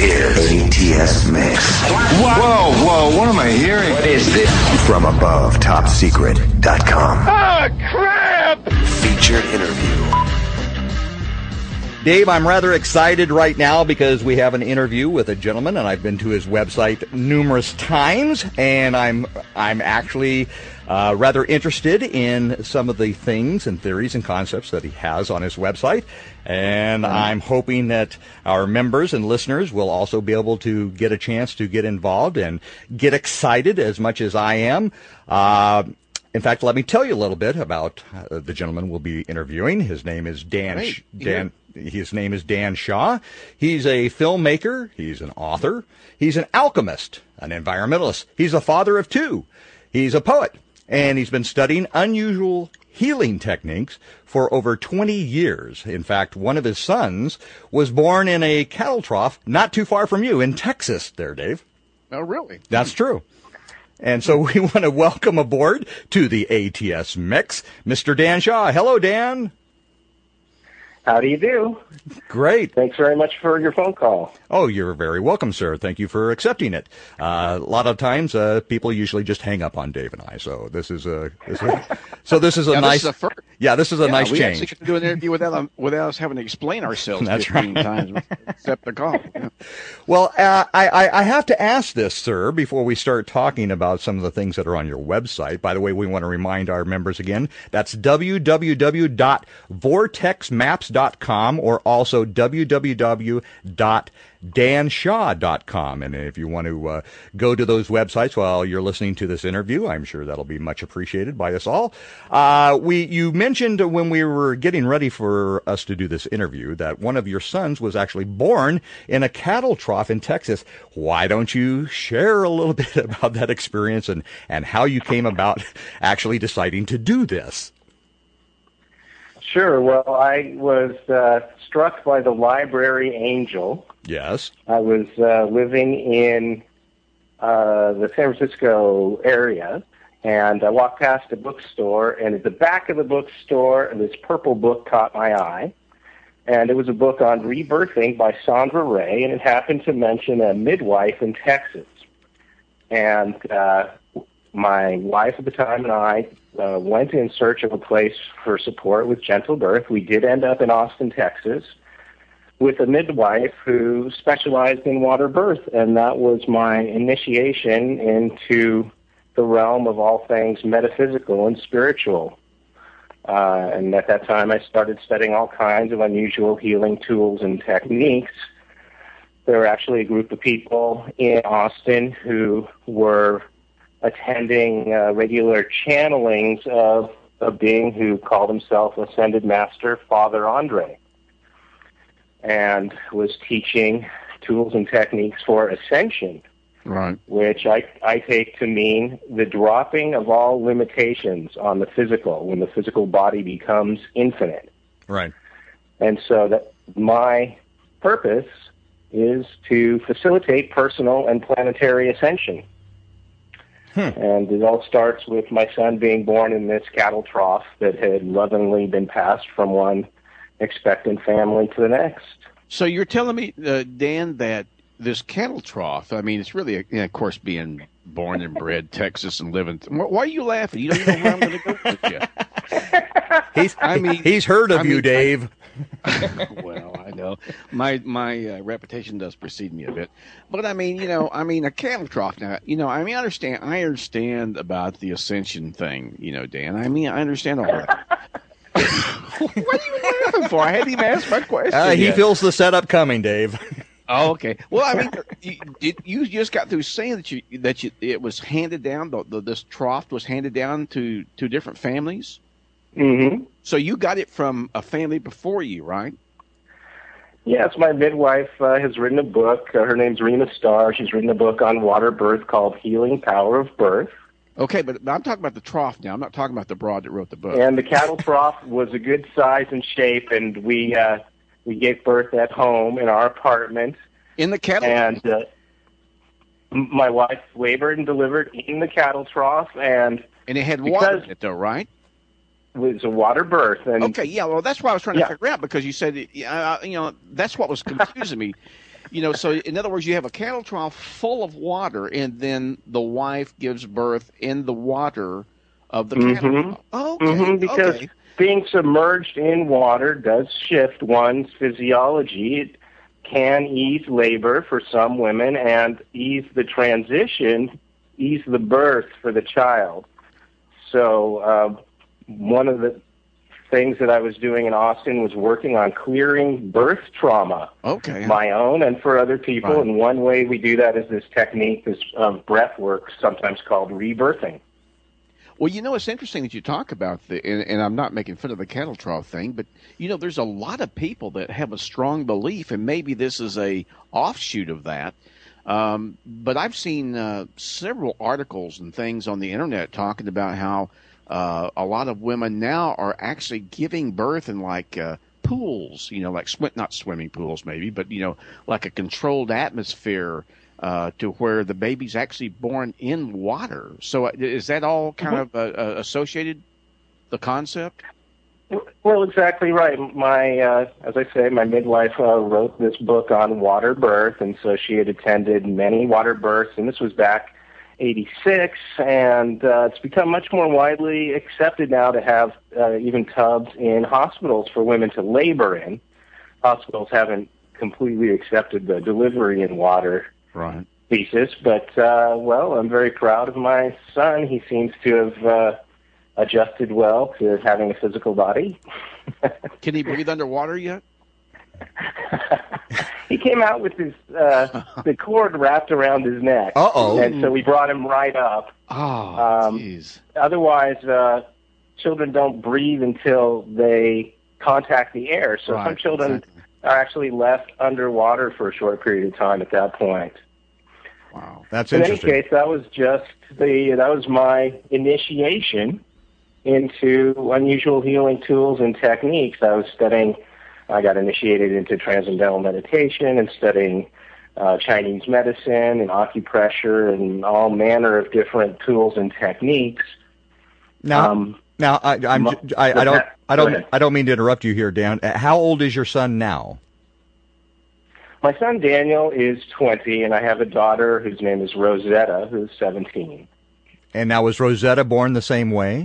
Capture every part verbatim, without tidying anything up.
is A T S Mix. What? Whoa, whoa, what am I hearing? What is this? From above top secret dot com. Ah, crap! Featured interview. Dave, I'm rather excited right now because we have an interview with a gentleman, and I've been to his website numerous times, and I'm I'm actually uh, rather interested in some of the things and theories and concepts that he has on his website, and I'm hoping that our members and listeners will also be able to get a chance to get involved and get excited as much as I am. Uh, In fact, let me tell you a little bit about uh, the gentleman we'll be interviewing. His name is Dan. Great. Sh- Dan. His name is Dan Shaw. He's a filmmaker. He's an author. He's an alchemist, an environmentalist. He's a father of two. He's a poet, and he's been studying unusual healing techniques for over twenty years. In fact, one of his sons was born in a cattle trough not too far from you in Texas. There, Dave. Oh, really? That's true. And so we want to welcome aboard to the A T S Mix, Mister Dan Shaw. Hello, Dan. How do you do? Great. Thanks very much for your phone call. Oh, you're very welcome, sir. Thank you for accepting it. Uh, a lot of times, uh, people usually just hang up on Dave and I. So this is a, this is a so this is a yeah, nice. This is a first. Yeah, this is a yeah, nice we change. We actually can do an interview without um, without us having to explain ourselves That's fifteen right. times. Accept the call. Yeah. Well, uh, I, I, I have to ask this, sir, before we start talking about some of the things that are on your website. By the way, we want to remind our members again, that's w w w dot vortex maps dot com or also w w w dot dan shaw dot com. And if you want to uh, go to those websites while you're listening to this interview, I'm sure that'll be much appreciated by us all. Uh, we you mentioned when we were getting ready for us to do this interview that one of your sons was actually born in a cattle trough in Texas. Why don't you share a little bit about that experience and, and how you came about actually deciding to do this? Sure. Well, I was uh, struck by the library angel. Yes. I was uh, living in uh, the San Francisco area, and I walked past a bookstore, and at the back of the bookstore, this purple book caught my eye. And it was a book on rebirthing by Sandra Ray, and it happened to mention a midwife in Texas. And uh, my wife at the time and I uh, went in search of a place for support with gentle birth. We did end up in Austin, Texas, with a midwife who specialized in water birth, and that was my initiation into the realm of all things metaphysical and spiritual. Uh, and at that time, I started studying all kinds of unusual healing tools and techniques. There were actually a group of people in Austin who were attending uh, regular channelings of a being who called himself Ascended Master Father Andre, and was teaching tools and techniques for ascension. Right. Which I, I take to mean the dropping of all limitations on the physical when the physical body becomes infinite. Right. And so that my purpose is to facilitate personal and planetary ascension. Hmm. And it all starts with my son being born in this cattle trough that had lovingly been passed from one expectant family to the next. So you're telling me, uh, Dan, that this cattle trough, I mean, it's really, a, you know, of course, being born and bred Texas and living. Why are you laughing? You don't even know where I'm going to go with you. He's, I mean, he's heard of I you, mean, Dave. I, well, I know my my uh, reputation does precede me a bit, but I mean, you know, I mean, a cattle trough. Now, you know, I mean, I understand. I understand about the ascension thing, you know, Dan. I mean, I understand all that. What are you laughing for? I hadn't even asked my question. Uh, he yet. feels the setup coming, Dave. Oh, okay. Well, I mean, you, it, you just got through saying that you that you it was handed down. The, the this trough was handed down to to different families. Mm-hmm. So you got it from a family before you, right? Yes, my midwife uh, has written a book. Uh, her name's Rena Starr. She's written a book on water birth called Healing Power of Birth. Okay, but I'm talking about the trough now. I'm not talking about the broad that wrote the book. And the cattle trough was a good size and shape, and we uh, we gave birth at home in our apartment. In the cattle and uh, my wife labored and delivered in the cattle trough, and and it had water in it, though, right? It was a water birth. And okay, yeah, well, that's what I was trying to yeah. figure out, because you said, uh, you know, that's what was confusing me. you know, so in other words, you have a cattle trough full of water, and then the wife gives birth in the water of the cattle Mhm. trough. Oh, okay. Mhm, because okay. being submerged in water does shift one's physiology. It can ease labor for some women and ease the transition, ease the birth for the child. So uh, one of the things that I was doing in Austin was working on clearing birth trauma, Okay. my own and for other people. Right. And one way we do that is this technique this, of breath work, sometimes called rebirthing. Well, you know, it's interesting that you talk about the, and, and I'm not making fun of the cattle trough thing, but you know, there's a lot of people that have a strong belief, and maybe this is a offshoot of that. Um, but I've seen uh, several articles and things on the internet talking about how uh, a lot of women now are actually giving birth in like uh, pools, you know, like sw- not swimming pools maybe, but you know, like a controlled atmosphere. Uh, to where the baby's actually born in water. So uh, is that all kind Mm-hmm. of uh, uh, associated, the concept? Well, exactly right. My, uh, as I say, my midwife uh, wrote this book on water birth, and so she had attended many water births, and this was back eighty-six, and uh, it's become much more widely accepted now to have uh, even tubs in hospitals for women to labor in. Hospitals haven't completely accepted the delivery in water Right. thesis, but, uh, well, I'm very proud of my son. He seems to have uh, adjusted well to having a physical body. Can he breathe underwater yet? He came out with his uh, the cord wrapped around his neck, Uh-oh. and so we brought him right up. Oh, Um, jeez. Otherwise, uh, children don't breathe until they contact the air. So Right, some children exactly. are actually left underwater for a short period of time at that point. Wow. That's In any interesting. case, that was just the that was my initiation into unusual healing tools and techniques. I was studying. I got initiated into transcendental meditation and studying uh, Chinese medicine and acupressure and all manner of different tools and techniques. Now, Um, now I, I'm, mo- I, I with don't, that- I go don't, ahead. I don't mean to interrupt you here, Dan. Uh, How old is your son now? My son Daniel is twenty, and I have a daughter whose name is Rosetta, who's seventeen. And now, was Rosetta born the same way?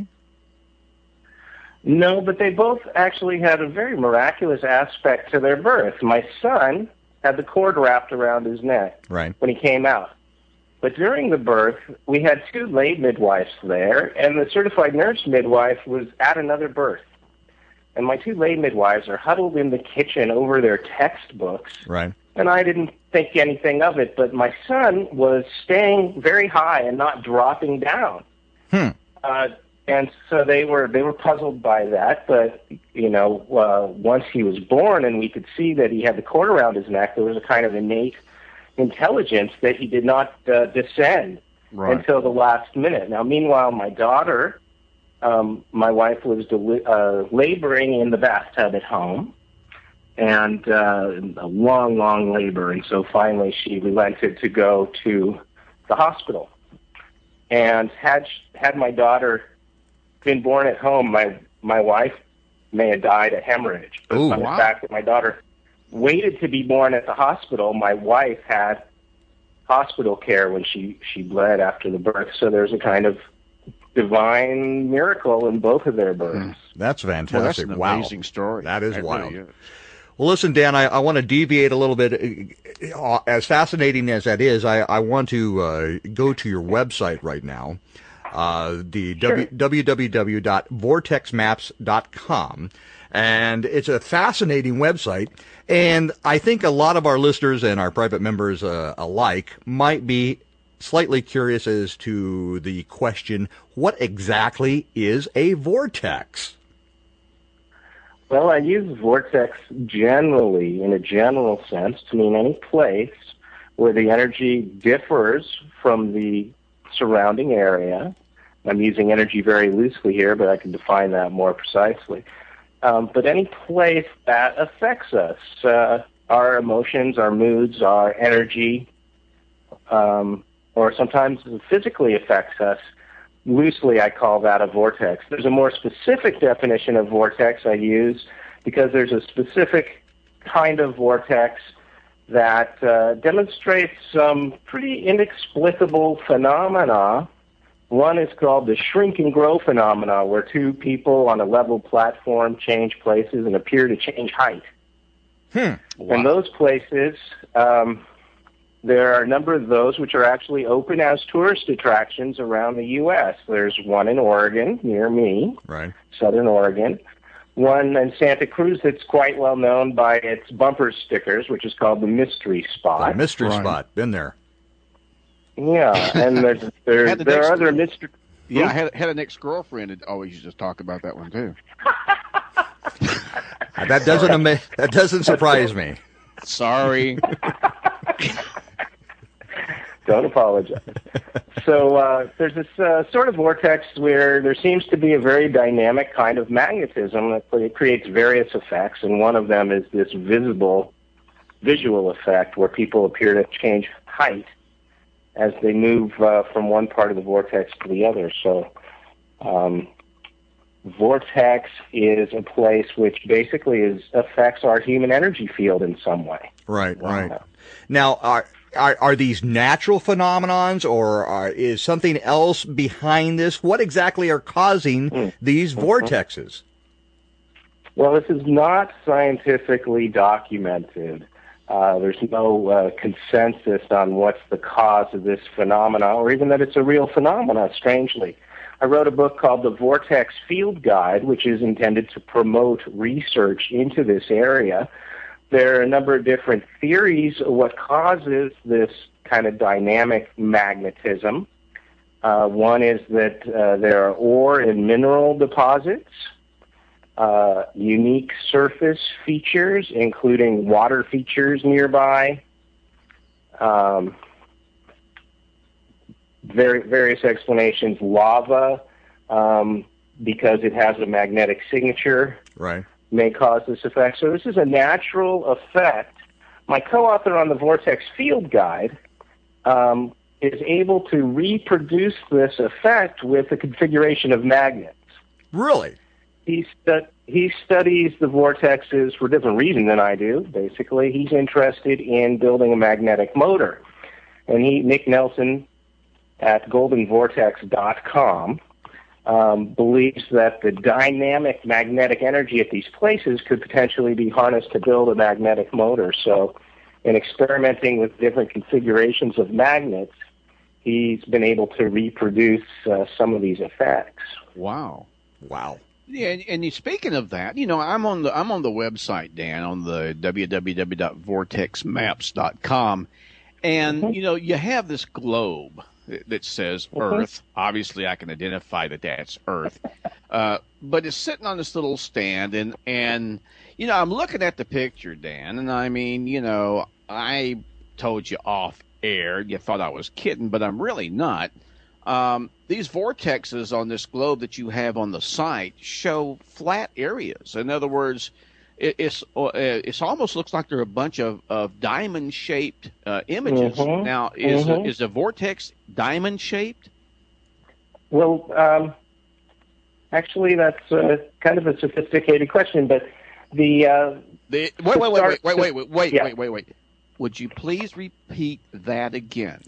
No, but they both actually had a very miraculous aspect to their birth. My son had the cord wrapped around his neck Right. when he came out. But during the birth, we had two lay midwives there, and the certified nurse midwife was at another birth. And my two lay midwives are huddled in the kitchen over their textbooks, Right. and I didn't think anything of it. But my son was staying very high and not dropping down. Hmm. Uh, and so they were they were puzzled by that. But you know, uh, once he was born, and we could see that he had the cord around his neck, there was a kind of innate intelligence that he did not uh, descend Right. until the last minute. Now, meanwhile, my daughter, um, my wife was deli- uh, laboring in the bathtub at home, and uh, a long, long labor. And so finally, she relented to go to the hospital. And had had my daughter been born at home, my my wife may have died of hemorrhage. But Ooh, by the wow. fact that my daughter waited to be born at the hospital, my wife had hospital care when she, she bled after the birth. So there's a kind of divine miracle in both of their births. That's Well, that's fantastic. an wow. amazing story. That is It wild. really is. Well, listen, Dan, I, I want to deviate a little bit. Uh, As fascinating as that is, I, I want to uh, go to your website right now, uh, the Sure. w w w dot vortex maps dot com. And it's a fascinating website. And I think a lot of our listeners and our private members uh, alike might be slightly curious as to the question, what exactly is a vortex? Well, I use vortex generally, in a general sense, to mean any place where the energy differs from the surrounding area. I'm using energy very loosely here, but I can define that more precisely. Um, but any place that affects us, uh, our emotions, our moods, our energy, um, or sometimes physically affects us. Loosely, I call that a vortex. There's a more specific definition of vortex I use because there's a specific kind of vortex that uh, demonstrates some pretty inexplicable phenomena. One is called the shrink and grow phenomena, where two people on a level platform change places and appear to change height. Hmm. Wow. And those places, um, there are a number of those which are actually open as tourist attractions around the U S There's one in Oregon, near me, Right. Southern Oregon. One in Santa Cruz that's quite well known by its bumper stickers, which is called the Mystery Spot. The mystery Right. spot. Been there. Yeah, and there's, there, Had the there next- are other mystery... Yeah, I had, had an ex-girlfriend that always used to talk about that one, too. That doesn't ama- that doesn't surprise me. Sorry. Don't apologize. So uh, there's this uh, sort of vortex where there seems to be a very dynamic kind of magnetism that it creates various effects, and one of them is this visible visual effect where people appear to change height as they move uh, from one part of the vortex to the other. So um, vortex is a place which basically is affects our human energy field in some way. Right, right. Now, are, are are these natural phenomenons, or are, is something else behind this? What exactly are causing Mm. these vortexes? Well, this is not scientifically documented. Uh, there's no uh, consensus on what's the cause of this phenomena, or even that it's a real phenomena, strangely. I wrote a book called The Vortex Field Guide, which is intended to promote research into this area. There are a number of different theories of what causes this kind of dynamic magnetism. Uh, one is that uh, there are ore and mineral deposits, uh, unique surface features, including water features nearby, um, very, various explanations, lava, um, because it has a magnetic signature, Right. may cause this effect. So this is a natural effect. My co-author on the Vortex Field Guide um, is able to reproduce this effect with the configuration of magnets. Really? He, stu- he studies the vortexes for a different reason than I do, basically. He's interested in building a magnetic motor. And he, Nick Nelson at golden vortex dot com, Um, believes that the dynamic magnetic energy at these places could potentially be harnessed to build a magnetic motor. So in experimenting with different configurations of magnets, he's been able to reproduce uh, some of these effects. Wow. Wow. Yeah, and, and you, speaking of that, you know, I'm on the I'm on the website, Dan, on the w w w dot vortex maps dot com, and Mhm. you know, you have this globe that, that says Mhm. Earth. Obviously, I can identify that that's Earth, uh, but it's sitting on this little stand, and and you know, I'm looking at the picture, Dan, and I mean, you know, I told you off air, you thought I was kidding, but I'm really not. Um, these vortexes on this globe that you have on the site show flat areas. In other words, it, it's uh, it almost looks like they're a bunch of, of diamond-shaped uh, images. Mhm. Now, is Mhm. a, is a vortex diamond-shaped? Well, um, actually, that's uh, kind of a sophisticated question, but the uh, The, wait, wait, wait, wait, wait, wait, wait, wait, Yeah. wait, wait, wait. Would you please repeat that again?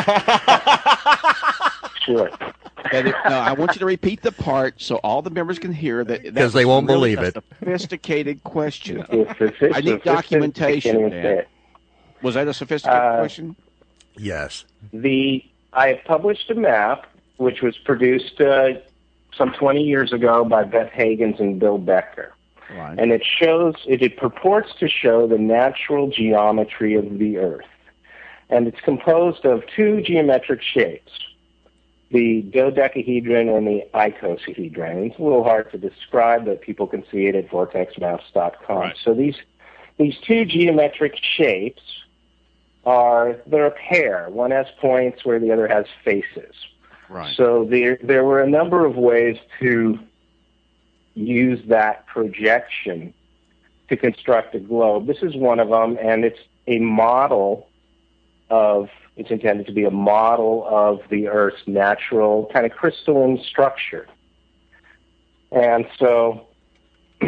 sure. That it, no, I want you to repeat the part so all the members can hear that. that 'Cause they was won't really believe a it. Sophisticated question. It's sophistic- I need sophistic- documentation, can't even Dan. say it. Was that a sophisticated Uh, question? Yes. The I have published a map which was produced uh, some twenty years ago by Beth Hagins and Bill Becker, Right. and it shows it, it purports to show the natural geometry of the Earth, and it's composed of two geometric shapes, the dodecahedron and the icosahedron. It's a little hard to describe, but people can see it at vortex maps dot com. Right. So these these two geometric shapes are they're a pair. One has points where the other has faces. Right. So there there were a number of ways to use that projection to construct a globe. This is one of them, and it's a model of, it's intended to be a model of the Earth's natural kind of crystalline structure. And so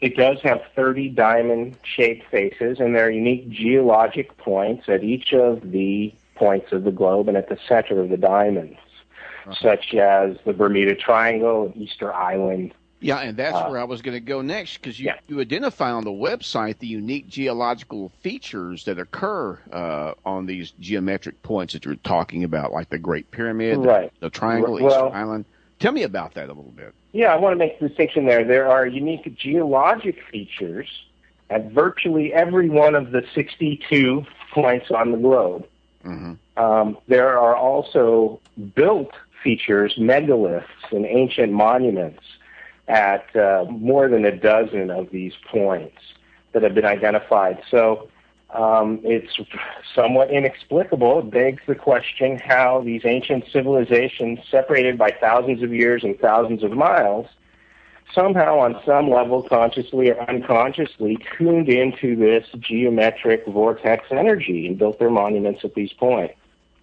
it does have thirty diamond-shaped faces, and there are unique geologic points at each of the points of the globe and at the center of the diamonds, uh-huh. such as the Bermuda Triangle, Easter Island. Yeah, and that's uh, where I was going to go next, because you, yeah. you identify on the website the unique geological features that occur uh, on these geometric points that you're talking about, like the Great Pyramid, right. the, the Triangle, well, Easter Island. Tell me about that a little bit. Yeah, I want to make the distinction there. There are unique geologic features at virtually every one of the sixty-two points on the globe. Mm-hmm. Um, there are also built features, megaliths, and ancient monuments at uh, more than a dozen of these points that have been identified. So um, it's somewhat inexplicable. It begs the question how these ancient civilizations, separated by thousands of years and thousands of miles, somehow on some level, consciously or unconsciously, tuned into this geometric vortex energy and built their monuments at these points.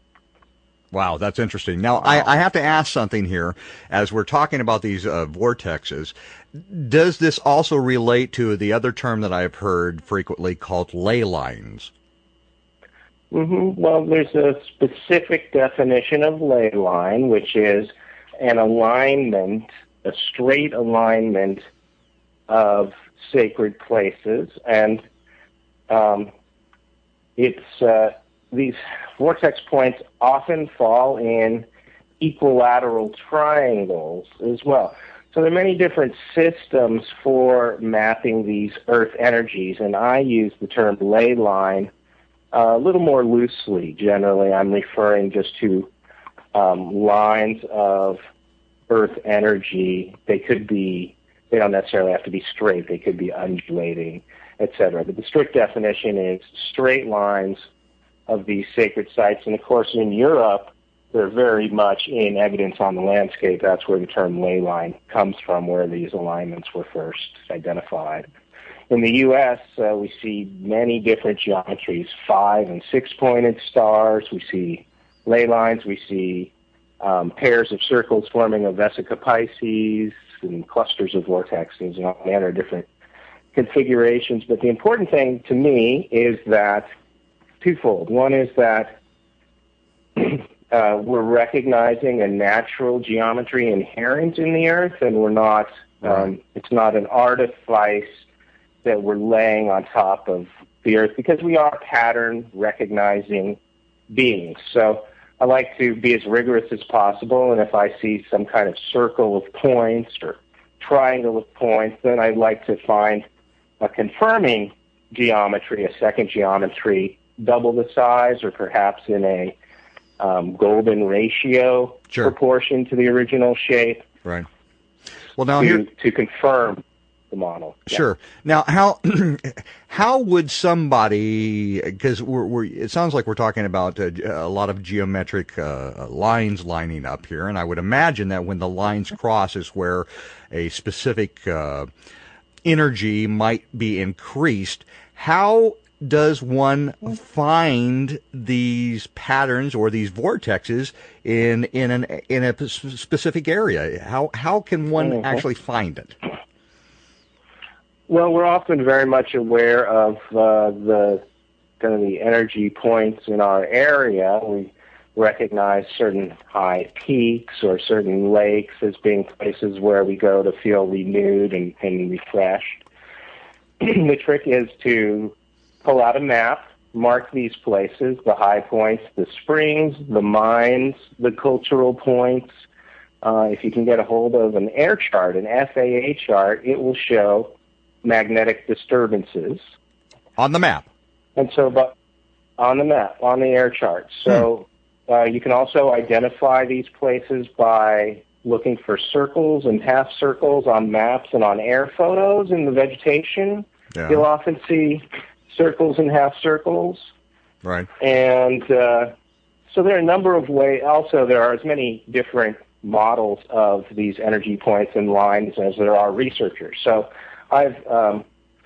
Wow, that's interesting. Now, wow. I, I have to ask something here. As we're talking about these uh, vortexes, does this also relate to the other term that I've heard frequently called ley lines? Mm-hmm. Well, there's a specific definition of ley line, which is an alignment, a straight alignment of sacred places. And um, it's... Uh, These vortex points often fall in equilateral triangles as well. So there are many different systems for mapping these Earth energies, and I use the term ley line uh, a little more loosely. Generally, I'm referring just to um, lines of Earth energy. They could be, they don't necessarily have to be straight. They could be undulating, et cetera. But the strict definition is straight lines of these sacred sites. And of course, in Europe, they're very much in evidence on the landscape. That's where the term ley line comes from, where these alignments were first identified. In the U S, uh, we see many different geometries, five and six-pointed stars. We see ley lines. We see um, pairs of circles forming a Vesica Pisces and clusters of vortexes and all manner of different configurations. But the important thing to me is that twofold. One is that uh, we're recognizing a natural geometry inherent in the Earth, and we're not. Um, it's not an artifice that we're laying on top of the Earth, because we are pattern recognizing beings. So I like to be as rigorous as possible, and if I see some kind of circle of points or triangle of points, then I'd like to find a confirming geometry, a second geometry, double the size, or perhaps in a um, golden ratio sure. proportion to the original shape. Right. Well, now to, here to confirm the model. Sure. Yeah. Now, how how would somebody? Because we're, we're it sounds like we're talking about a, a lot of geometric uh, lines lining up here, and I would imagine that when the lines cross is where a specific uh, energy might be increased. How does one find these patterns or these vortexes in in an in a specific area? How how can one mm-hmm. actually find it? Well, we're often very much aware of uh, the kind of the energy points in our area. We recognize certain high peaks or certain lakes as being places where we go to feel renewed and, and refreshed. The trick is to pull out a map, mark these places, the high points, the springs, the mines, the cultural points. Uh, if you can get a hold of an air chart, an F A A chart, it will show magnetic disturbances. On the map? And so, but on the map, on the air chart. So hmm. uh, you can also identify these places by looking for circles and half circles on maps and on air photos in the vegetation. Yeah. You'll often see circles and half circles. Right. And uh, so there are a number of ways. Also, there are as many different models of these energy points and lines as there are researchers. So I've um,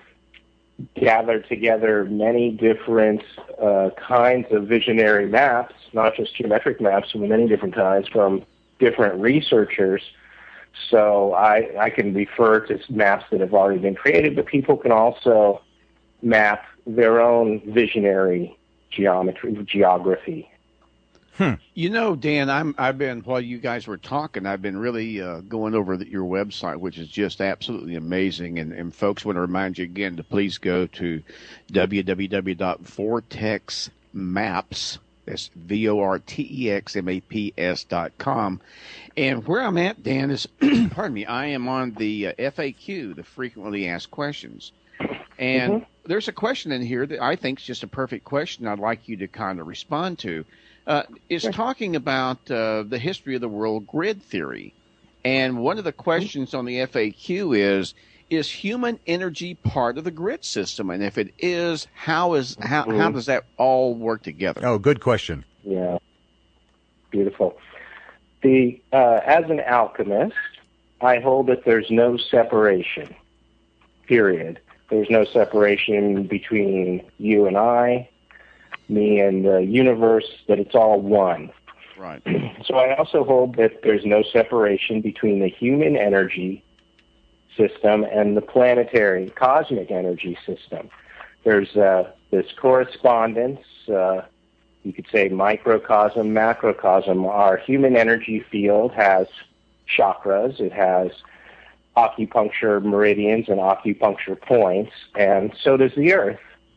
gathered together many different uh, kinds of visionary maps, not just geometric maps, but many different kinds from different researchers So I, I can refer to maps that have already been created, but people can also map their own visionary geometry, geography. Hmm. You know, Dan, I'm, I've been, while you guys were talking, I've been really uh, going over the, your website, which is just absolutely amazing. And, and folks, want to remind you again to please go to w w w dot vortex maps, that's V O R T E X M A P S dot com. And where I'm at, Dan, is, pardon me, I am on the uh, F A Q, the frequently asked questions. And mm-hmm. there's a question in here that I think is just a perfect question I'd like you to kind of respond to. Uh, is talking about uh, the history of the world grid theory. And one of the questions on the F A Q is, is human energy part of the grid system? And if it is, how is how, mm-hmm. how does that all work together? Oh, good question. Yeah. Beautiful. The uh, as an alchemist, I hold that there's no separation, period. There's no separation between you and I, me and the universe, that it's all one. Right. So I also hold that there's no separation between the human energy system and the planetary cosmic energy system. There's uh, this correspondence, uh, you could say microcosm, macrocosm. Our human energy field has chakras, it has acupuncture meridians and acupuncture points, and so does the Earth.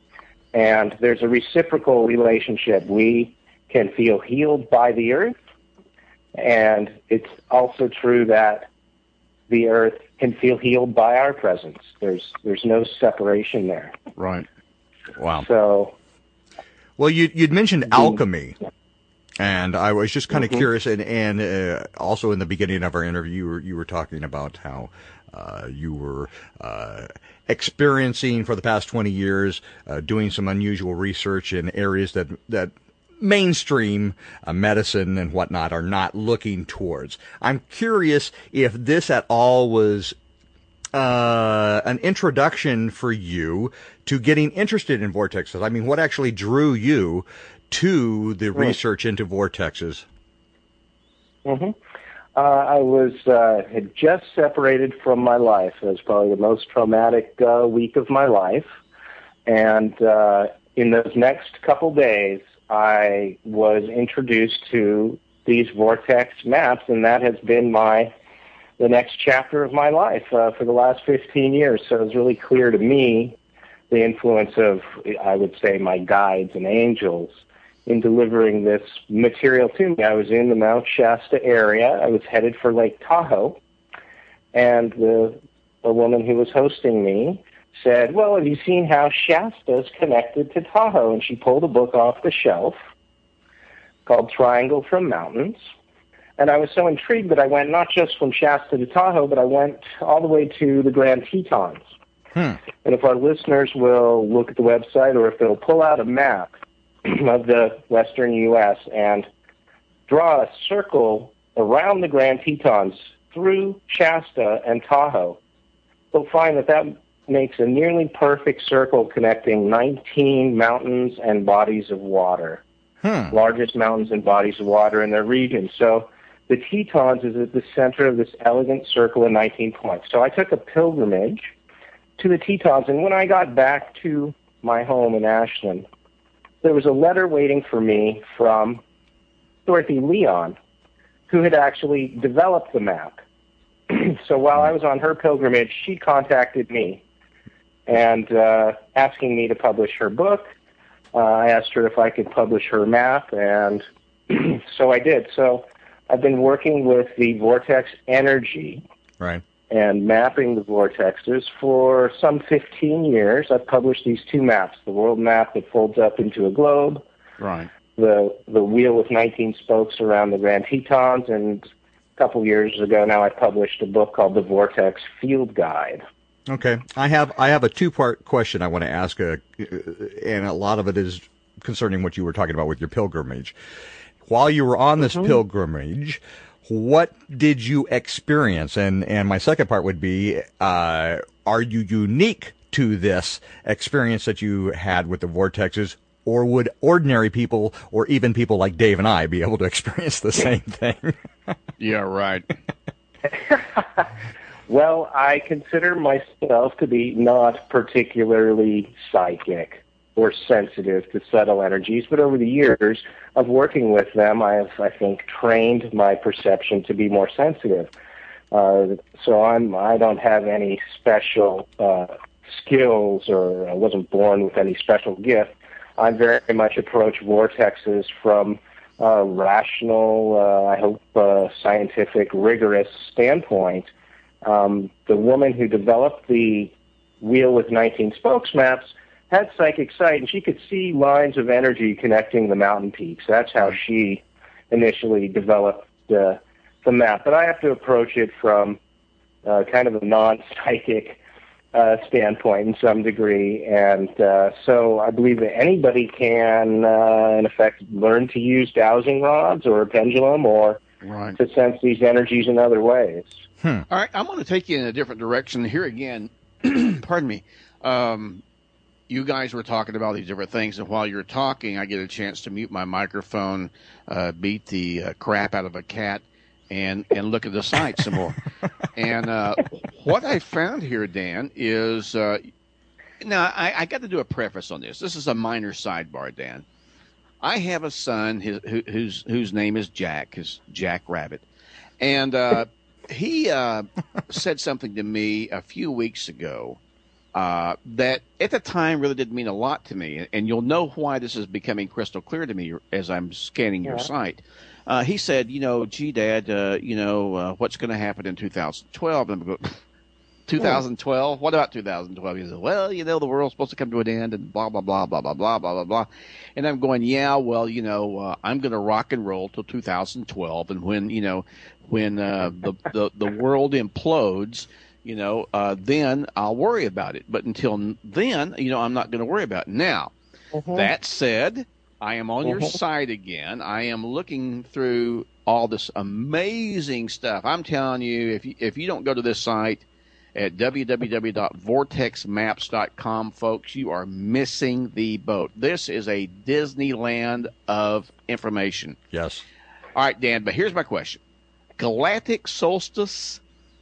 And there's a reciprocal relationship. We can feel healed by the Earth, and it's also true that the Earth can feel healed by our presence. There's there's no separation there. Right. Wow. So, well, you you'd mentioned alchemy, and I was just kind of mm-hmm. curious, and and uh, also in the beginning of our interview, you were, you were talking about how uh, you were uh, experiencing for the past twenty years, uh, doing some unusual research in areas that that mainstream uh, medicine and whatnot are not looking towards. I'm curious if this at all was uh, an introduction for you to getting interested in vortexes. I mean, what actually drew you to the mm. research into vortexes? Mm-hmm. Uh, I was uh, had just separated from my life. It was probably the most traumatic uh, week of my life. And uh, in those next couple days, I was introduced to these vortex maps, and that has been my the next chapter of my life uh, for the last fifteen years. So it was really clear to me the influence of, I would say, my guides and angels in delivering this material to me. I was in the Mount Shasta area. I was headed for Lake Tahoe, and the, the woman who was hosting me said, well, have you seen how Shasta is connected to Tahoe? And she pulled a book off the shelf called Triangle from Mountains. And I was so intrigued that I went not just from Shasta to Tahoe, but I went all the way to the Grand Tetons. Hmm. And if our listeners will look at the website, or if they'll pull out a map of the western U S and draw a circle around the Grand Tetons through Shasta and Tahoe, they'll find that that makes a nearly perfect circle connecting nineteen mountains and bodies of water, hmm. largest mountains and bodies of water in their region. So the Tetons is at the center of this elegant circle of nineteen points. So I took a pilgrimage to the Tetons, and when I got back to my home in Ashland, there was a letter waiting for me from Dorothy Leon, who had actually developed the map. So while I was on her pilgrimage, she contacted me and uh, asking me to publish her book. Uh, I asked her if I could publish her map, and so I did. So I've been working with the vortex energy right. and mapping the vortexes for some fifteen years. I've published these two maps, the world map that folds up into a globe, right. the the wheel with nineteen spokes around the Grand Tetons, and a couple years ago now I published a book called The Vortex Field Guide. Okay, I have I have a two-part question I want to ask, uh, and a lot of it is concerning what you were talking about with your pilgrimage. While you were on this mm-hmm. pilgrimage, what did you experience? And and my second part would be, uh, are you unique to this experience that you had with the vortexes, or would ordinary people, or even people like Dave and I, be able to experience the same thing? Yeah, right. Well, I consider myself to be not particularly psychic or sensitive to subtle energies, but over the years of working with them, I have, I think, trained my perception to be more sensitive. Uh, so I'm, I don't have any special uh, skills, or I wasn't born with any special gift. I very much approach vortexes from a rational, uh, I hope, uh, scientific, rigorous standpoint. Um, the woman who developed the wheel with nineteen spokes maps had psychic sight, and she could see lines of energy connecting the mountain peaks. That's how she initially developed uh, the map. But I have to approach it from uh, kind of a non-psychic uh, standpoint in some degree. And uh, so I believe that anybody can, uh, in effect, learn to use dowsing rods or a pendulum, or Right. to sense these energies in other ways. All right, I'm going to take you in a different direction here again. Pardon me. Um, you guys were talking about these different things, and while you're talking, I get a chance to mute my microphone, uh, beat the uh, crap out of a cat, and, and look at the site some more. And uh, what I found here, Dan, is uh, now I, I got to do a preface on this. This is a minor sidebar, Dan. I have a son his, who, whose whose name is Jack, his Jack Rabbit, and uh, he uh, said something to me a few weeks ago uh, that at the time really did mean a lot to me, and you'll know why this is becoming crystal clear to me as I'm scanning your Yeah. site. Uh, he said, you know, gee, Dad, uh, you know, uh, what's going to happen in two thousand twelve? And I'm going, twenty twelve? What about two thousand twelve? He said, well, you know, the world's supposed to come to an end and blah, blah, blah, blah, blah, blah, blah, blah, blah. And I'm going, yeah, well, you know, uh, I'm going to rock and roll till two thousand twelve. And when, you know, when uh, the, the, the world implodes, you know, uh, then I'll worry about it. But until then, you know, I'm not going to worry about it. Now, Mm-hmm. that said, I am on your Mhm. site again. I am looking through all this amazing stuff. I'm telling you, if you, if you don't go to this site at w w w dot vortex maps dot com, folks, you are missing the boat. This is a Disneyland of information. Yes. All right, Dan, but here's my question. Galactic solstice,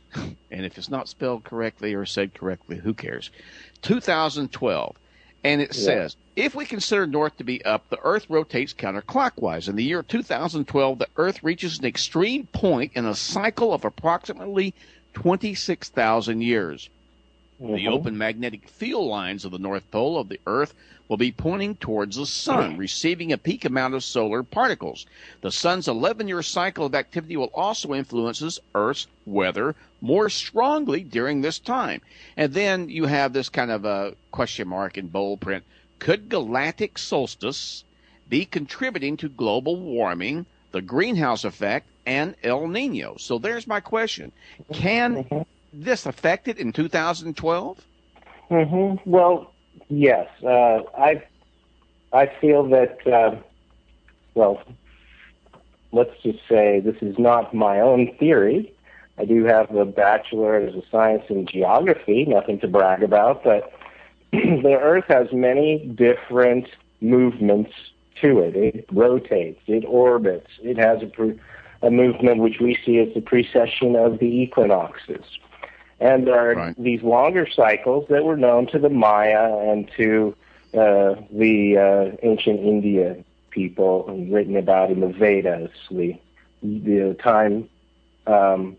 and if it's not spelled correctly or said correctly, who cares? two thousand twelve. And it Yeah. says, if we consider north to be up, the Earth rotates counterclockwise. In the year two thousand twelve, the Earth reaches an extreme point in a cycle of approximately twenty-six thousand years. The Mhm. open magnetic field lines of the North Pole of the Earth will be pointing towards the Sun, receiving a peak amount of solar particles. The Sun's eleven-year cycle of activity will also influence Earth's weather more strongly during this time. And then you have this kind of a question mark in bold print. Could galactic solstice be contributing to global warming, the greenhouse effect, and El Nino? So there's my question. Can this affect it in two thousand twelve? Mm-hmm. Well, yes. Uh, I I feel that, uh, well, let's just say this is not my own theory. I do have a bachelor's of science in geography, nothing to brag about, but the Earth has many different movements to it. It rotates, it orbits, it has a, pre- a movement which we see as the precession of the equinoxes. And there are Right. these longer cycles that were known to the Maya and to uh, the uh, ancient India people, and written about in the Vedas, the, the time um,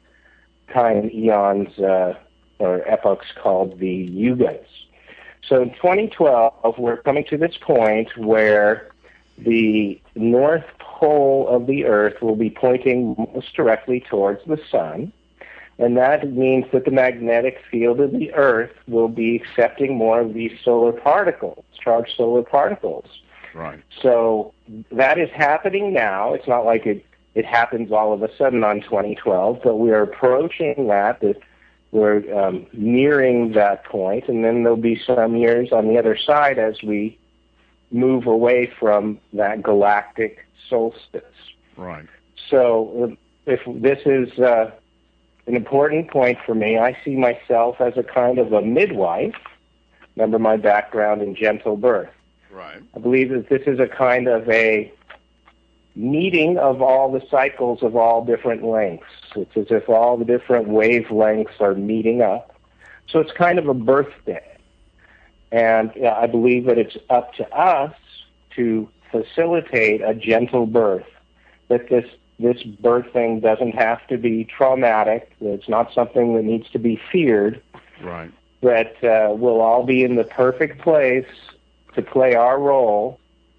time eons uh, or epochs called the yugas. So in twenty twelve, we're coming to this point where the north pole of the Earth will be pointing most directly towards the sun. And that means that the magnetic field of the Earth will be accepting more of these solar particles, charged solar particles. Right. So that is happening now. It's not like it, it happens all of a sudden on twenty twelve, but we are approaching that. that we're um, nearing that point, and then there'll be some years on the other side as we move away from that galactic solstice. Right. So if this is uh, an important point for me, I see myself as a kind of a midwife. Remember my background in gentle birth. Right. I believe that this is a kind of a meeting of all the cycles of all different lengths. It's as if all the different wavelengths are meeting up. So it's kind of a birthday. And yeah, I believe that it's up to us to facilitate a gentle birth, that this this birthing doesn't have to be traumatic, that it's not something that needs to be feared, Right. that uh, we'll all be in the perfect place to play our role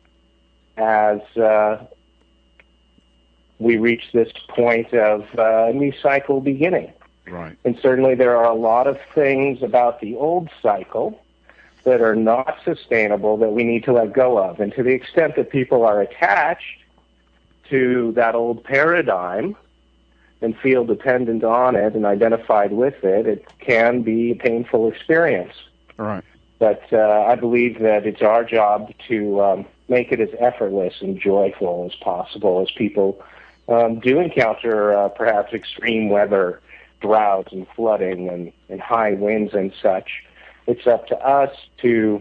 as uh, we reach this point of uh, a new cycle beginning. Right. And certainly there are a lot of things about the old cycle that are not sustainable that we need to let go of. And to the extent that people are attached to that old paradigm and feel dependent on it and identified with it, it can be a painful experience. Right. But uh, I believe that it's our job to um, make it as effortless and joyful as possible as people um, do encounter uh, perhaps extreme weather, droughts and flooding and, and high winds and such. It's up to us to,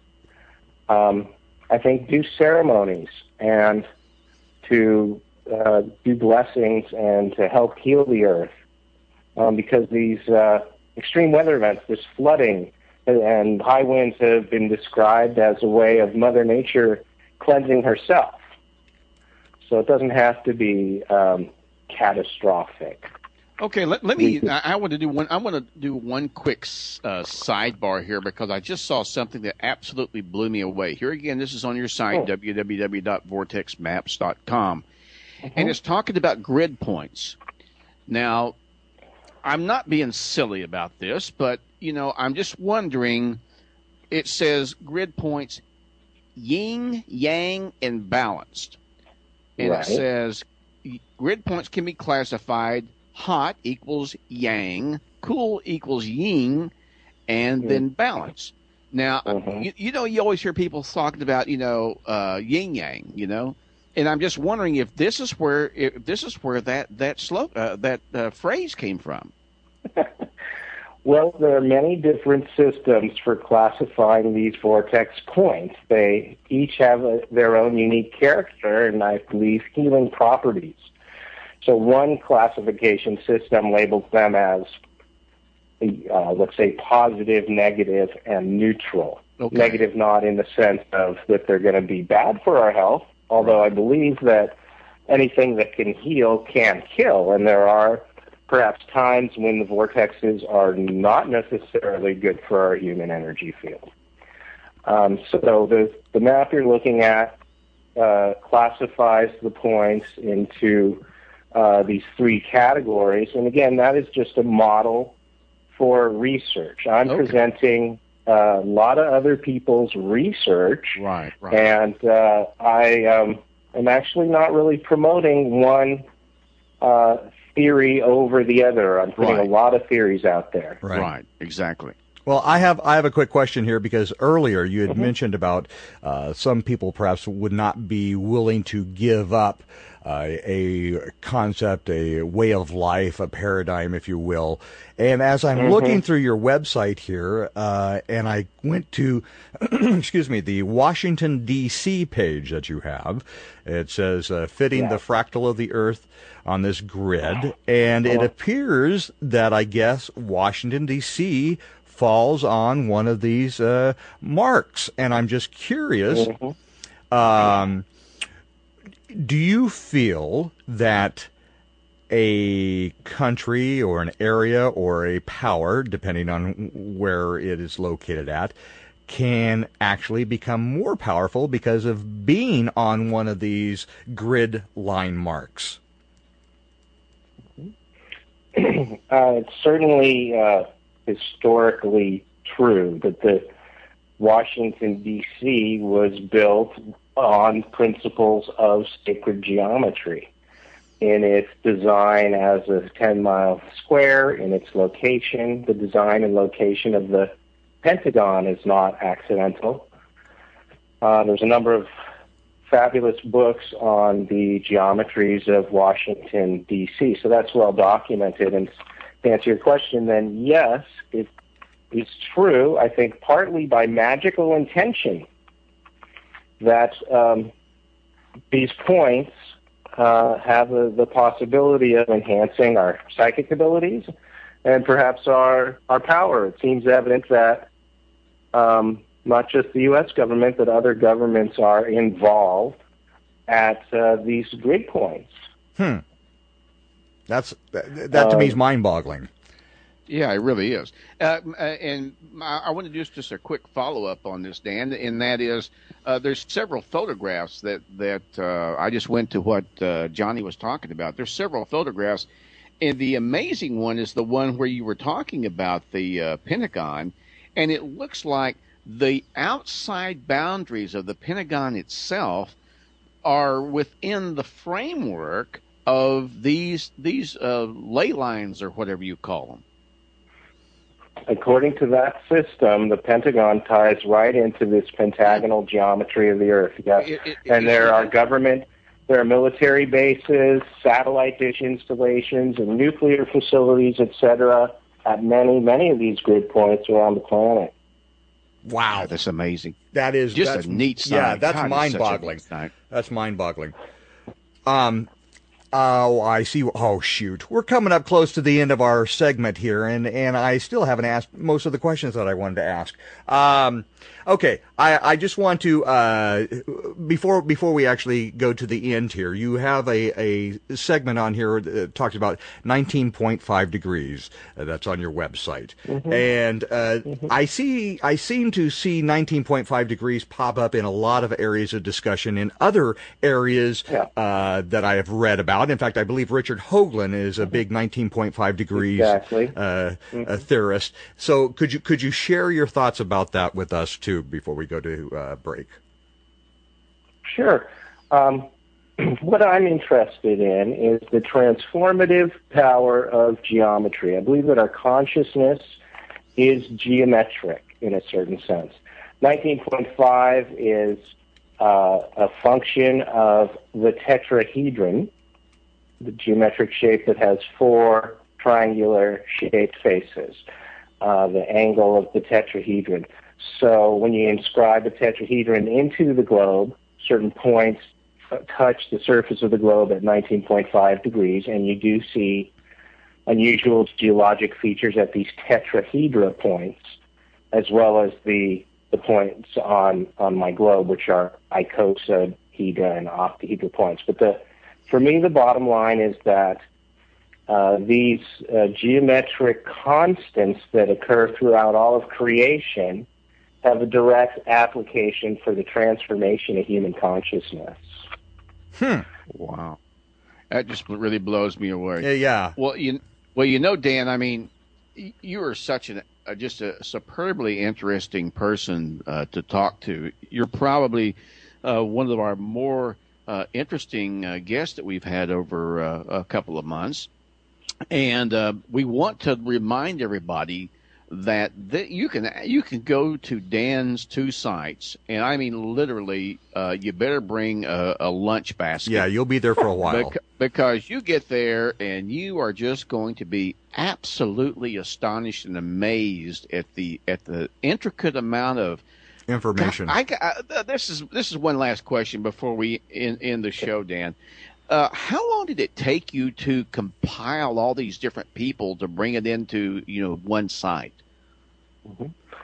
um, I think, do ceremonies and to uh, do blessings and to help heal the earth. Um, because these uh, extreme weather events, this flooding and high winds have been described as a way of Mother Nature cleansing herself. So it doesn't have to be um, catastrophic. Okay, let, let me. I, I want to do one. I want to do one quick uh, sidebar here because I just saw something that absolutely blew me away. Here again, this is on your site, oh. w w w dot vortex maps dot com, Uh-huh. and it's talking about grid points. Now, I'm not being silly about this, but you know, I'm just wondering. It says grid points, yin, yang, and balanced, and right. it says grid points can be classified. Hot equals yang, cool equals yin, and then balance. Now, Mm-hmm. you, you know, you always hear people talking about, you know, uh, yin yang, you know, and I'm just wondering if this is where if this is where that that slope uh, that uh, phrase came from. Well, there are many different systems for classifying these vortex points. They each have a, their own unique character and, I believe, healing properties. So one classification system labels them as, uh, let's say, positive, negative, and neutral. Okay. Negative not in the sense of that they're going to be bad for our health, although I believe that anything that can heal can kill, and there are perhaps times when the vortexes are not necessarily good for our human energy field. Um, so the, the map you're looking at uh, classifies the points into Uh, these three categories. And again, that is just a model for research. I'm Okay. presenting uh, a lot of other people's research. Right, right. And uh, I um, am actually not really promoting one uh, theory over the other. I'm putting Right. a lot of theories out there. Right. Right, exactly. Well, I have I have a quick question here because earlier you had mentioned about uh, some people perhaps would not be willing to give up uh, a concept, a way of life, a paradigm, if you will. And as I'm Mm-hmm. looking through your website here, uh, and I went to, excuse me, the Washington, D C page that you have, it says uh, fitting Yeah. the fractal of the Earth on this grid, and it appears that I guess Washington, D C falls on one of these uh, marks, and I'm just curious, um, do you feel that a country or an area or a power, depending on where it is located at, can actually become more powerful because of being on one of these grid line marks? Uh, it's certainly uh, historically true that the Washington, D C was built on principles of sacred geometry in its design as a ten-mile square, in its location. The design and location of the Pentagon is not accidental. Uh, there's a number of fabulous books on the geometries of Washington, D C, so that's well documented. And to answer your question, then yes, it is true, I think partly by magical intention, that um, these points uh, have the, the possibility of enhancing our psychic abilities and perhaps our, our power. It seems evident that um, not just the U S government, but other governments are involved at uh, these grid points. Hmm. That's that, that to me is mind-boggling. Yeah, it really is. Uh, and I want to do just a quick follow-up on this, Dan, and that is uh, there's several photographs that, that uh, I just went to what uh, Johnny was talking about. There's several photographs, and the amazing one is the one where you were talking about the uh, Pentagon, and it looks like the outside boundaries of the Pentagon itself are within the framework of these these uh, ley lines or whatever you call them. According to that system, the Pentagon ties right into this pentagonal geometry of the Earth. Yes. It, it, and there it, are government, there are military bases, satellite dish installations, and nuclear facilities, et cetera, at many, many of these grid points around the planet. Wow. Yeah, that's amazing. That is just that's, a neat site. Yeah, that's God, mind-boggling. That's mind-boggling. Um, oh, I see. Oh, shoot. We're coming up close to the end of our segment here, and, and I still haven't asked most of the questions that I wanted to ask. Um, okay, I, I just want to, uh, before before we actually go to the end here, you have a, a segment on here that talks about nineteen point five degrees. Uh, that's on your website. Mm-hmm. And uh, mm-hmm. I see, I seem to see nineteen point five degrees pop up in a lot of areas of discussion in other areas yeah. uh, that I have read about. In fact, I believe Richard Hoagland is a big nineteen point five degrees exactly. uh, mm-hmm. a theorist. So could you could you share your thoughts about that with us too before we go to uh, break? Sure. Um, what I'm interested in is the transformative power of geometry. I believe that our consciousness is geometric in a certain sense. nineteen point five is uh, a function of the tetrahedron, the geometric shape that has four triangular shaped faces, uh, the angle of the tetrahedron. So when you inscribe a tetrahedron into the globe, certain points touch the surface of the globe at nineteen point five degrees, and you do see unusual geologic features at these tetrahedra points, as well as the the points on, on my globe, which are icosahedra and octahedra points. But the for me, the bottom line is that uh, these uh, geometric constants that occur throughout all of creation have a direct application for the transformation of human consciousness. Hmm. Wow. That just really blows me away. Yeah, yeah. Well, you, well, you know, Dan, I mean, you are such an, uh, just a superbly interesting person uh, to talk to. You're probably uh, one of our more uh, interesting uh, guests that we've had over uh, a couple of months. And uh, we want to remind everybody that th- you can you can go to Dan's two sites, and I mean literally, uh, you better bring a, a lunch basket. Yeah, you'll be there for a while. Bec- because you get there, and you are just going to be absolutely astonished and amazed at the at the intricate amount of information. I, I, I, this is this is one last question before we end, end the show, Dan. Uh, how long did it take you to compile all these different people to bring it into, you know, one site? Mm-hmm.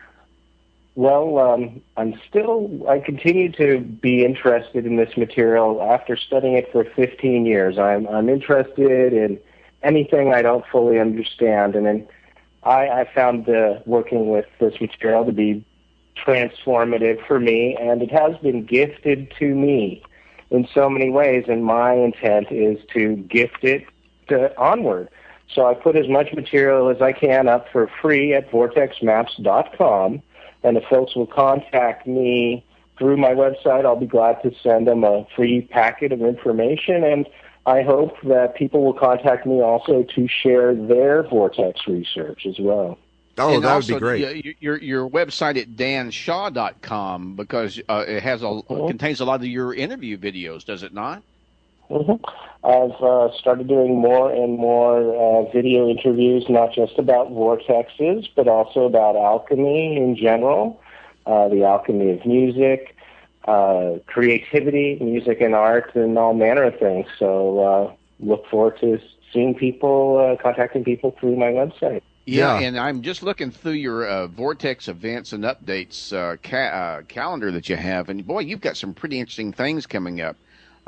Well, um, I'm still, I continue to be interested in this material after studying it for fifteen years. I'm, I'm interested in anything I don't fully understand. And then I, I found uh, working with this material to be transformative for me, and it has been gifted to me in so many ways, and my intent is to gift it to onward. So I put as much material as I can up for free at vortex maps dot com, and if folks will contact me through my website, I'll be glad to send them a free packet of information, and I hope that people will contact me also to share their vortex research as well. Oh, and that also, would be great. Your your website at dan shaw dot com, because uh, it has a mm-hmm. contains a lot of your interview videos, does it not? Mm-hmm. I've uh, started doing more and more uh, video interviews, not just about vortexes, but also about alchemy in general, uh, the alchemy of music, uh, creativity, music and art, and all manner of things. So uh, look forward to seeing people, uh, contacting people through my website. Yeah, Yeah. and I'm just looking through your uh, Vortex events and updates uh, ca- uh, calendar that you have, and boy, you've got some pretty interesting things coming up.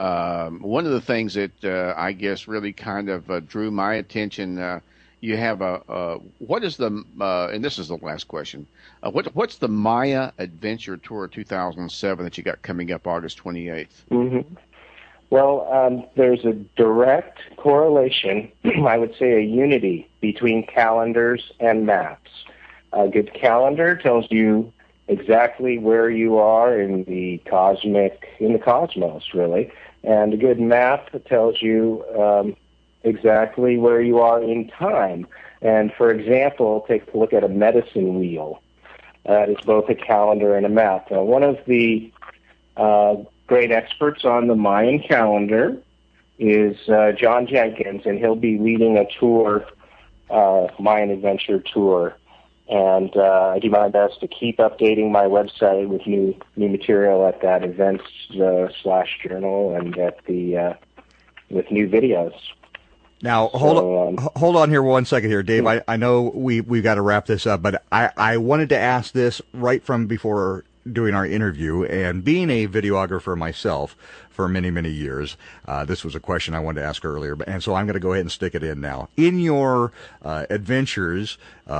Um, one of the things that uh, I guess really kind of uh, drew my attention, uh, you have a uh, what is the uh, and this is the last question. Uh, what what's the Maya Adventure Tour two thousand seven that you got coming up August twenty-eighth? Mm-hmm. Well, um, there's a direct correlation, I would say a unity, between calendars and maps. A good calendar tells you exactly where you are in the cosmic, in the cosmos, really. And a good map tells you um, exactly where you are in time. And for example, take a look at a medicine wheel. That is both a calendar and a map. Now, one of the uh, great experts on the Mayan calendar is uh, John Jenkins, and he'll be leading a tour, uh, Mayan Adventure Tour. And uh, I do my best to keep updating my website with new new material at that events uh, slash journal and at the uh, with new videos. Now, hold So, on, um, h- hold on here one second here, Dave. I, I know we, we've got to wrap this up, but I, I wanted to ask this right from before doing our interview, and being a videographer myself for many, many years, uh, this was a question I wanted to ask earlier, but, and so I'm going to go ahead and stick it in now. In your uh, adventures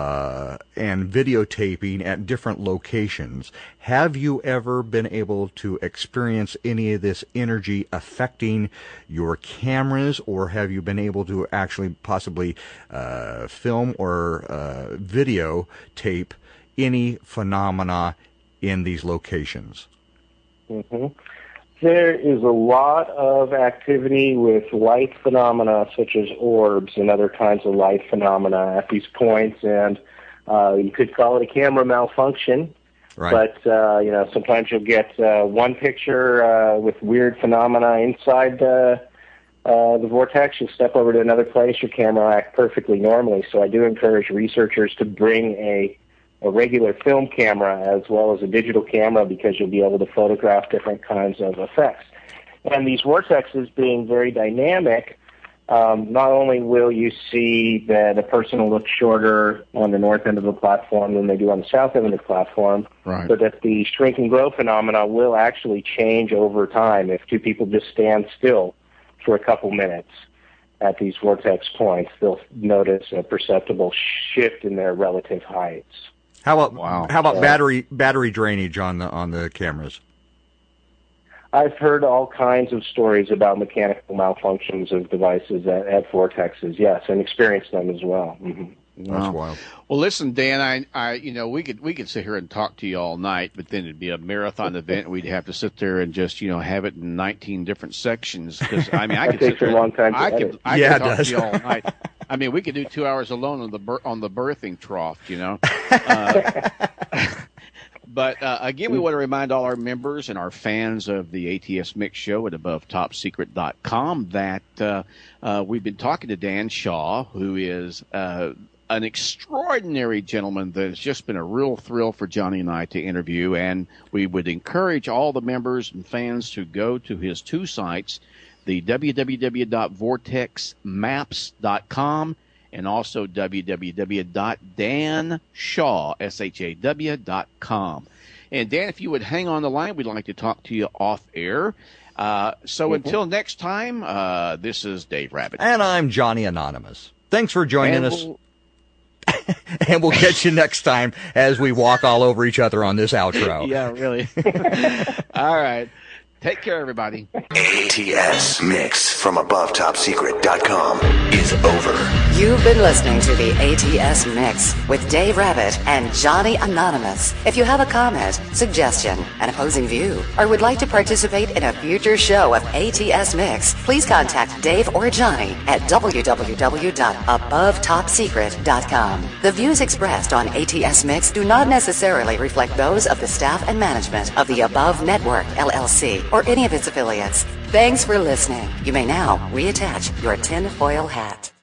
uh, and videotaping at different locations, have you ever been able to experience any of this energy affecting your cameras, or have you been able to actually possibly uh, film or uh, videotape any phenomena in these locations? Mm-hmm. There is a lot of activity with light phenomena such as orbs and other kinds of light phenomena at these points, and uh, you could call it a camera malfunction. Right. But, uh, you know, sometimes you'll get uh, one picture uh, with weird phenomena inside uh, uh, the vortex. You'll step over to another place, your camera will act perfectly normally. So I do encourage researchers to bring a a regular film camera as well as a digital camera, because you'll be able to photograph different kinds of effects. And these vortexes being very dynamic, um, not only will you see that a person will look shorter on the north end of the platform than they do on the south end of the platform, Right. but that the shrink and grow phenomena will actually change over time if two people just stand still for a couple minutes at these vortex points. They'll notice a perceptible shift in their relative heights. How about Wow. how about Yeah. battery battery drainage on the on the cameras? I've heard all kinds of stories about mechanical malfunctions of devices at, at vortexes, yes, and experienced them as well. Mm-hmm. That's Wow. wild. Well, listen, Dan, I, I, you know, we could we could sit here and talk to you all night, but then it'd be a marathon event. We'd have to sit there and just, you know, have it in nineteen different sections. Because I mean, I could It sit takes a there. long time to I edit. could, I Yeah, could it talk does. to you all night. I mean, we could do two hours alone on the bir- on the birthing trough, you know. Uh, But uh, again, we want to remind all our members and our fans of the A T S Mix Show at above top secret dot com that uh, uh, we've been talking to Dan Shaw, who is uh, an extraordinary gentleman that has just been a real thrill for Johnny and I to interview. And we would encourage all the members and fans to go to his two sites, the w w w dot vortex maps dot com and also w w w dot dan shaw dot com. And Dan, if you would hang on the line, we'd like to talk to you off air. Uh, so Mm-hmm. until next time, uh, this is Dave Rabbit. And I'm Johnny Anonymous. Thanks for joining And us, we'll- and we'll catch you next time as we walk all over each other on this outro. yeah, really. All right. Take care, everybody. A T S Mix from above top secret dot com is over. You've been listening to the A T S Mix with Dave Rabbit and Johnny Anonymous. If you have a comment, suggestion, an opposing view, or would like to participate in a future show of A T S Mix, please contact Dave or Johnny at w w w dot above top secret dot com. The views expressed on A T S Mix do not necessarily reflect those of the staff and management of the Above Network, L L C, or any of its affiliates. Thanks for listening. You may now reattach your tinfoil hat.